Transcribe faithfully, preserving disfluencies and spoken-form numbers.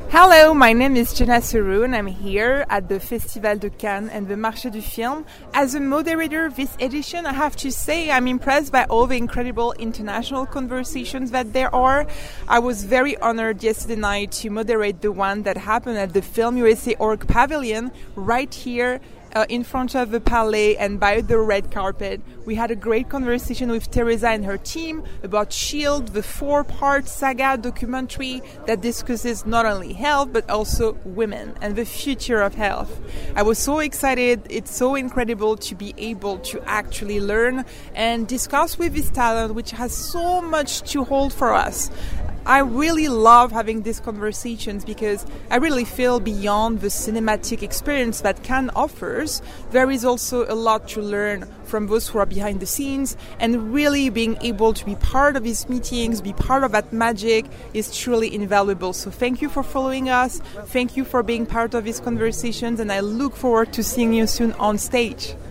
Hello, my name is Jenna Seru and I'm here at the Festival de Cannes and the Marché du Film. As a moderator this edition, I have to say I'm impressed by all the incredible international conversations that there are. I was very honored yesterday night to moderate the one that happened at the Film U S A Org Pavilion right here Uh, in front of the Palais and by the red carpet. We had a great conversation with Teresa and her team about SHIELD, the four-part saga documentary that discusses not only health but also women and the future of health. I was so excited. It's so incredible to be able to actually learn and discuss with this talent which has so much to hold for us. I really love having these conversations because I really feel beyond the cinematic experience that Cannes offers, there is also a lot to learn from those who are behind the scenes, and really being able to be part of these meetings, be part of that magic is truly invaluable. So thank you for following us. Thank you for being part of these conversations, and I look forward to seeing you soon on stage.